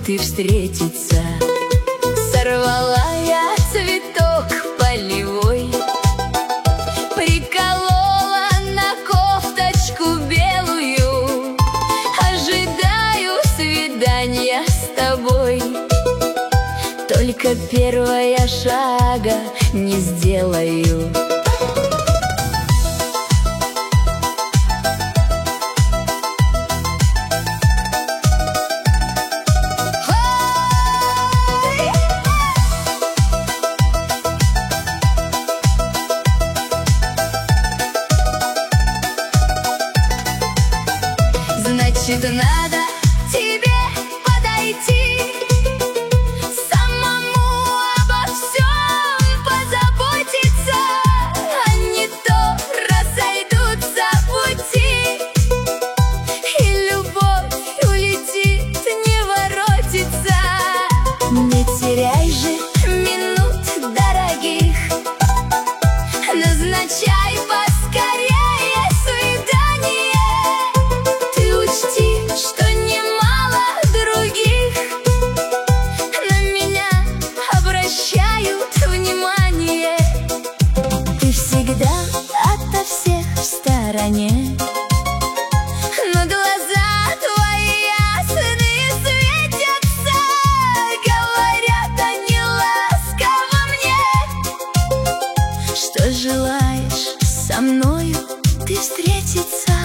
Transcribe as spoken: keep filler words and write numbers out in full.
ты встретиться. Сорвала я цветок полевой, приколола на кофточку белую. Ожидаю свидания с тобой, только первого шага не сделаю. Значит, надо тебе подойти, самому обо всем позаботиться, а не то разойдутся пути, и любовь улетит, не воротится. Не теряй же минут дорогих, назначай поскорее свидание. Учти, что немало других на меня обращают внимание. Ты всегда ото всех в стороне, но глаза твои ясные светятся. Говорят они ласково мне, что желаешь со мною ты встретиться.